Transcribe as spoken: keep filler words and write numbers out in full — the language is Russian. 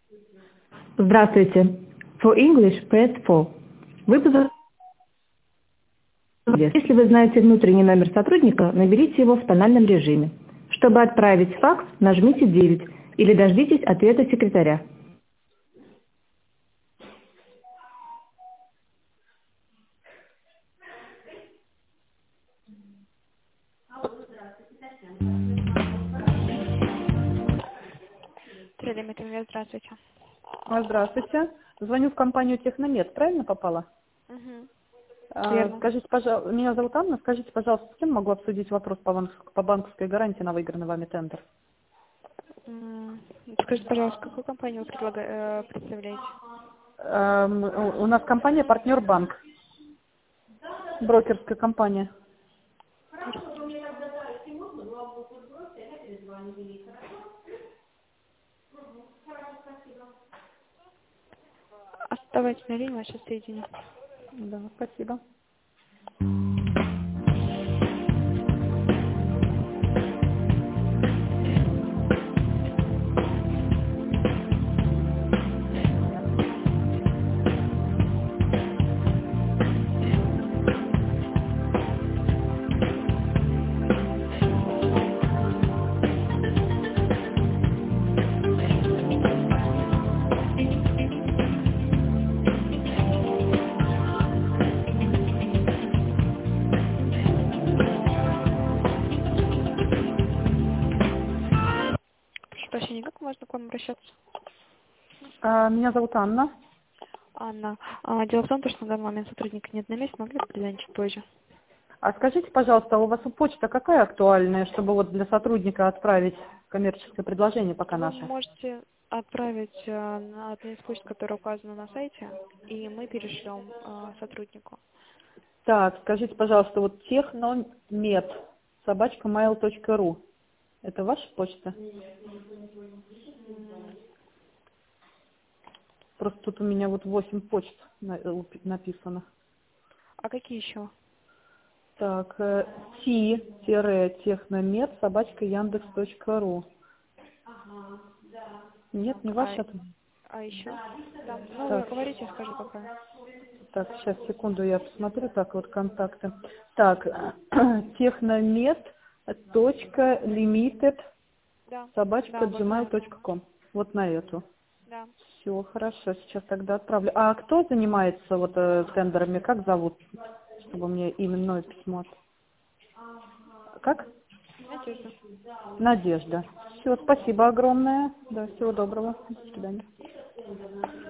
Здравствуйте. For English, press four. Вы позвонили. Если вы знаете внутренний номер сотрудника, наберите его в тональном режиме. Чтобы отправить факс, нажмите девять или дождитесь ответа секретаря. Телемет Инвест, здравствуйте. А, Здравствуйте. Звоню в компанию Техномед. Правильно попала? Угу. А, Верно. Скажите, пожалуйста, меня зовут Анна. Скажите, пожалуйста, с кем могу обсудить вопрос по банк- по банковской гарантии на выигранный вами тендер? М, Скажите, пожалуйста, какую компанию вы предлага- э, представляете? Эм, У у нас компания «Партнер Банк», брокерская компания. Оставайтесь на линии, я сейчас соединю. Да, спасибо. Прошу прощения, как можно к вам обращаться? А, Меня зовут Анна. Анна. А, дело в том, что на данный момент сотрудника нет на месте, могли бы перезвонить чуть позже. А скажите, пожалуйста, у вас почта какая актуальная, чтобы вот для сотрудника отправить коммерческое предложение пока Вы наше? можете отправить э, на одну из почт, которая указана на сайте, и мы перешлем э, сотруднику. Так, скажите, пожалуйста, вот техномед собачка mail точка ру. Это ваша почта? М, Просто тут у меня вот восемь почт на- э, написано. А какие еще? Так, э, ти-техномед собачка яндекс точка ру. Нет, не Так, а, ваша? а еще? Там, ну, вы Так, говорите, я скажу какая. так, сейчас, секунду, я посмотрю, так, вот контакты. Так, техномед точка лимитед Да, собачка да, вот на gmail эту. точка ком. Вот на эту. Да. Все, хорошо, сейчас тогда отправлю. А кто занимается вот э, тендерами, как зовут, чтобы мне именное письмо? Как? Надежда. Надежда. Все, спасибо огромное. Да, всего доброго. До свидания.